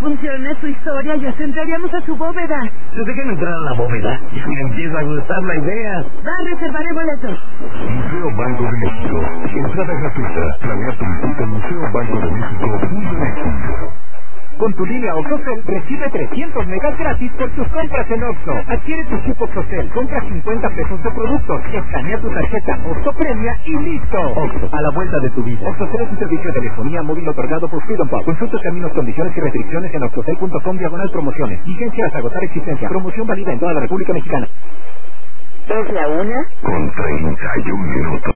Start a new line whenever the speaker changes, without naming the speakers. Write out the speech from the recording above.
funcione su historia, ya entraríamos a su bóveda.
¿Se dejan entrar a la bóveda? Me empieza a gustar la idea.
Reservaré boletos.
Museo Banco de México. Entrada gratuita. Planea tu visita al museobancodemexico.mx.
Con tu línea OXXOCEL recibe 300 megas gratis por tus compras en OXXO. Adquiere tu chip OXXOCEL, compra 50 pesos de productos, escanea tu tarjeta OXXO Premia y listo. OXXO, a la vuelta de tu vida. OXXOCEL es un servicio de telefonía móvil otorgado por Freedom Pop. Consulta términos, condiciones y restricciones en oxxocel.com/promociones. Vigencia hasta agotar existencia. Promoción válida en toda la República Mexicana.
¿Es la 1:31
con 31 minutos.